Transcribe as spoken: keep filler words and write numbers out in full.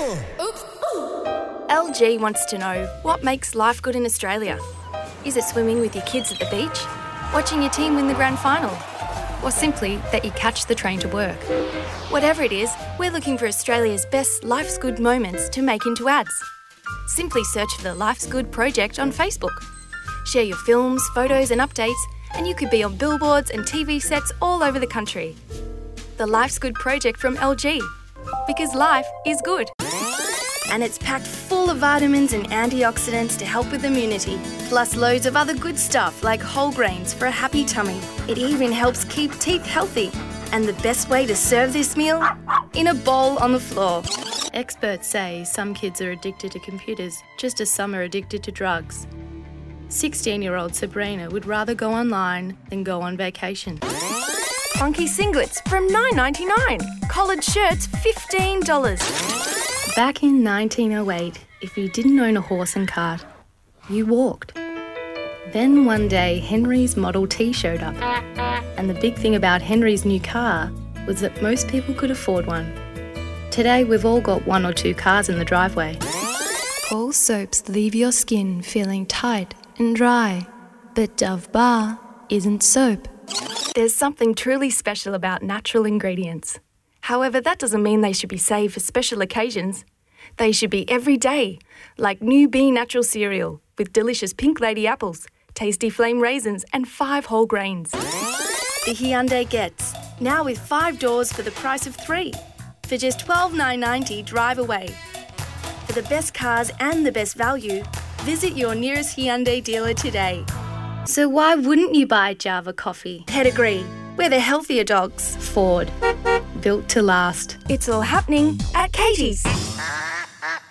Oops. L G wants to know what makes life good in Australia. Is it swimming with your kids at the beach? Watching your team win the grand final? Or simply that you catch the train to work? Whatever it is, we're looking for Australia's best Life's Good moments to make into ads. Simply search for the Life's Good project on Facebook. Share your films, photos and updates, and you could be on billboards and T V sets all over the country. The Life's Good project from L G. Because life is good. And it's packed full of vitamins and antioxidants to help with immunity, plus loads of other good stuff like whole grains for a happy tummy. It even helps keep teeth healthy. And the best way to serve this meal? In a bowl on the floor. Experts say some kids are addicted to computers, just as some are addicted to drugs. sixteen-year-old Sabrina would rather go online than go on vacation. Funky singlets from nine dollars ninety-nine. Collared shirts fifteen dollars. Back in nineteen oh eight, if you didn't own a horse and cart, you walked. Then one day, Henry's Model T showed up. And the big thing about Henry's new car was that most people could afford one. Today, we've all got one or two cars in the driveway. All soaps leave your skin feeling tight and dry, but Dove Bar isn't soap. There's something truly special about natural ingredients. However, that doesn't mean they should be saved for special occasions. They should be every day, like new Be Natural cereal with delicious Pink Lady apples, tasty flame raisins and five whole grains. The Hyundai Getz, now with five doors for the price of three. For just twelve thousand nine hundred ninety dollars drive away. For the best cars and the best value, visit your nearest Hyundai dealer today. So why wouldn't you buy Java coffee? Pedigree, we're the healthier dogs. Ford, built to last. It's all happening at Katie's.